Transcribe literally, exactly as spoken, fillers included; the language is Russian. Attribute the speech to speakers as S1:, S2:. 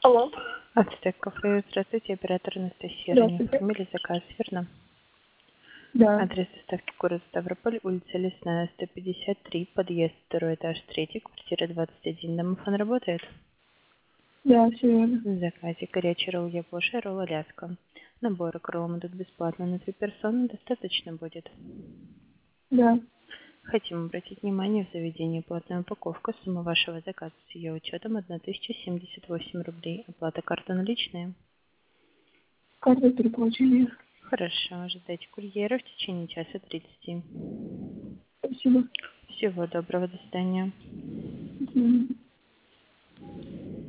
S1: Алло.
S2: Ацтек кафе. Здравствуйте, оператор Анастасия. Ранее
S1: Здравствуйте.
S2: оформили заказ, верно?
S1: Да.
S2: Адрес доставки город Ставрополь, улица Лесная, сто пятьдесят три, подъезд, второй этаж, третий, квартира двадцать один. Домофон работает?
S1: Да, все верно.
S2: В заказе горячий ролл яблоша, ролл Аляска. Наборы к роллам идут бесплатно на две персоны, достаточно будет.
S1: Да.
S2: Хотим обратить внимание, в заведении платная упаковка. Сумма вашего заказа с ее учетом тысяча семьдесят восемь рублей. Оплата карта наличная.
S1: Карта переплачения.
S2: Хорошо, ожидайте курьера в течение часа тридцати.
S1: Спасибо.
S2: Всего доброго, до свидания.
S1: До свидания.